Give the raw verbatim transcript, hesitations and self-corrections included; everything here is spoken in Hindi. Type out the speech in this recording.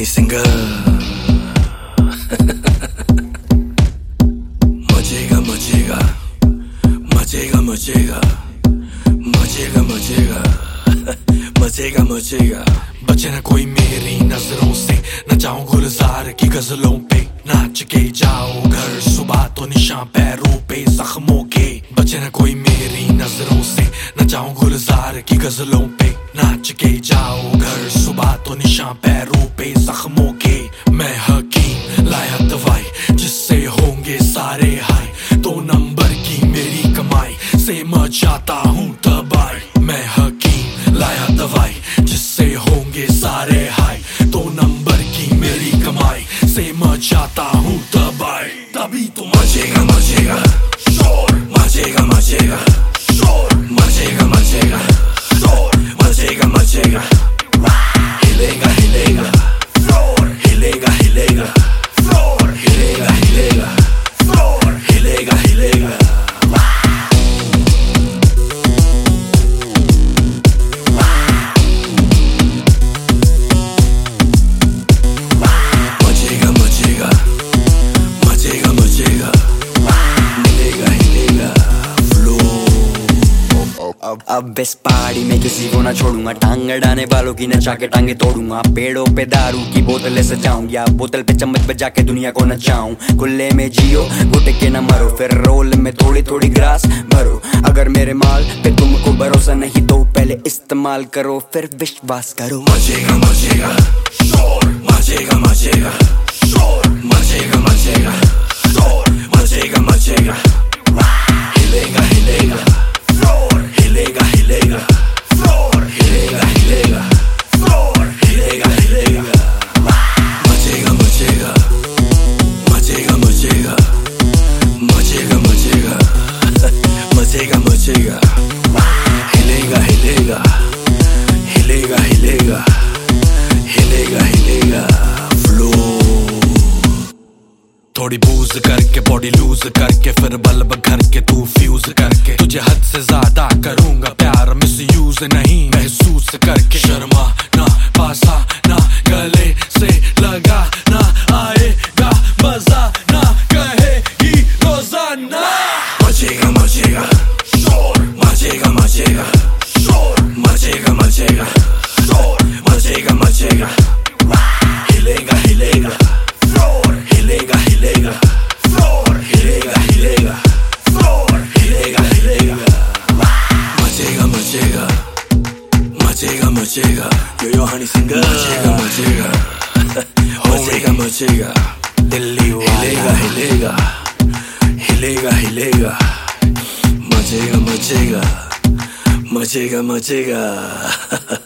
हनी सिंगर मचेगा मचेगा मचेगा मचेगा मचेगा मचेगा मचेगा मचेगा। बचे ना कोई मेरी नजरों से, न जाऊं गुलजार की गजलों पे, नाच के जाओ घर सुबह तो निशान पैरों पे जख्मों के। बचे ना कोई मेरी नजरों से, न जाऊं गुलजार की गजलों पे, नाच के जाओ घर सुबह तो निशान पैरों पे जख्मों के। मैं हकीम लाया दवाई जिससे होंगे सारे हाय, दो नंबर की मेरी कमाई से मचाता हूँ तबाही। मैं हकीम लाया दवाई जिससे होंगे सारे हाय, दो नंबर की मेरी कमाई से मचाता हूँ तबाही। तभी तो मचेगा मचेगा शोर, मचेगा मचेगा शोर, मचेगा मचेगा शोर, मचेगा मचेगा। हिलेगा हिलेगा फ्लोर, हिलेगा हिलेगा फ्लोर, हिलेगा हिलेगा फ्लोर, हिलेगा हिलेगा। मचेगा मचेगा मचेगा मचेगा, हिलेगा हिलेगा अब अब इस पहाड़ी में किसी को ना छोड़ूंगा, टांग अड़ाने वालों की नचा के टांगे तोड़ूंगा। पेड़ों पे दारू की बोतलें सजाऊंगा, बोतल पे चम्मच बजा के दुनिया को नचाऊं। खुले में जियो घुट के न मरो, फिर रोल में थोड़ी थोड़ी ग्रास भरो। अगर मेरे माल पे तुमको भरोसा नहीं तो पहले इस्तेमाल करो फिर विश्वास करो। मचेगा मचेगा शोर, मचेगा मचेगा शोर, मचेगा मचेगा शोर, मचेगा मचेगा। हिलेगा हिलेगा फ्लोर, हिलेगा हिलेगा फ्लोर, हिलेगा हिलेगा फ्लोर, हिलेगा हिलेगा। मचेगा मचेगा मचेगा मचेगा मचेगा मचेगा मचेगा मचेगा। हिलेगा हिलेगा हिलेगा हिलेगा हिलेगा हिलेगा फ्लोर। थोड़ी बूज करके बॉडी लूज करके, फिर बल्ब घर के तू फ्यूज करके, तुझे हद से ज्यादा करूंगा प्यार मिस यूज नहीं महसूस करके। शर्मा ना पासा ना गले से लगा ना, आएगा मजा ना कहेगी रोजाना। मचेगा मचेगा शोर, मचेगा मचेगा शोर, मचेगा मचेगा शोर, मचेगा मचेगा। हिलेगा हिलेगा फ्लोर, हिलेगा हिलेगा फ्लोर, हिलेगा हिलेगा फ्लोर, हिलेगा हिलेगा। मचेगा मचेगा मचेगा मचेगा, यो यो हनी सिंगर। मचेगा मचेगा मचेगा मचेगा, दिल्ली हिलेगा हिलेगा हिलेगा हिलेगा। मचेगा मचेगा मचेगा मचेगा